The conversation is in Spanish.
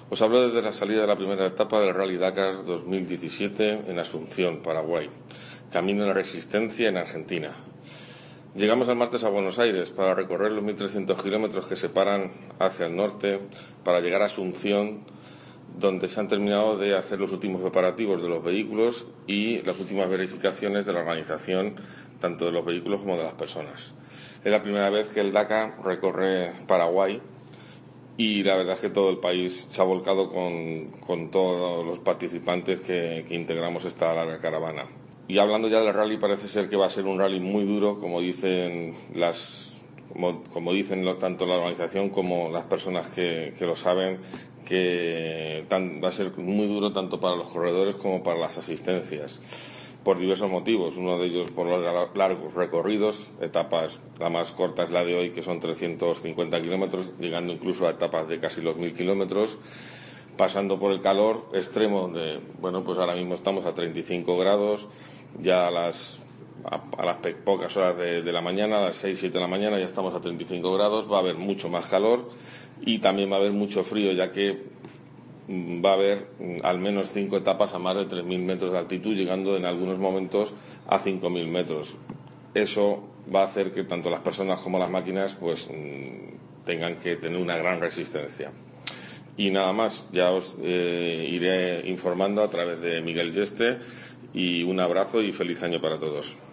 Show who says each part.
Speaker 1: Os hablo desde la salida de la primera etapa del Rally Dakar 2017 en Asunción, Paraguay, camino de la Resistencia en Argentina. Llegamos el martes a Buenos Aires para recorrer los 1.300 kilómetros que separan hacia el norte para llegar a Asunción, donde se han terminado de hacer los últimos preparativos de los vehículos y las últimas verificaciones de la organización, tanto de los vehículos como de las personas. Es la primera vez que el Dakar recorre Paraguay y la verdad es que todo el país se ha volcado con todos los participantes que integramos esta larga caravana. Y hablando ya del rally, parece ser que va a ser un rally muy duro, como dicen tanto la organización como las personas que lo saben, que va a ser muy duro tanto para los corredores como para las asistencias, por diversos motivos. Uno de ellos por los largos recorridos, etapas, la más corta es la de hoy, que son 350 kilómetros, llegando incluso a etapas de casi los 1.000 kilómetros, pasando por el calor extremo donde, pues ahora mismo estamos a 35 grados, ya a las pocas horas de la mañana, a las 6-7 de la mañana ya estamos a 35 grados, va a haber mucho más calor y también va a haber mucho frío, ya que va a haber al menos 5 etapas a más de 3.000 metros de altitud, llegando en algunos momentos a 5.000 metros. Eso va a hacer que tanto las personas como las máquinas tengan que tener una gran resistencia. Y nada más, ya os iré informando a través de Miguel Yeste, y un abrazo y feliz año para todos.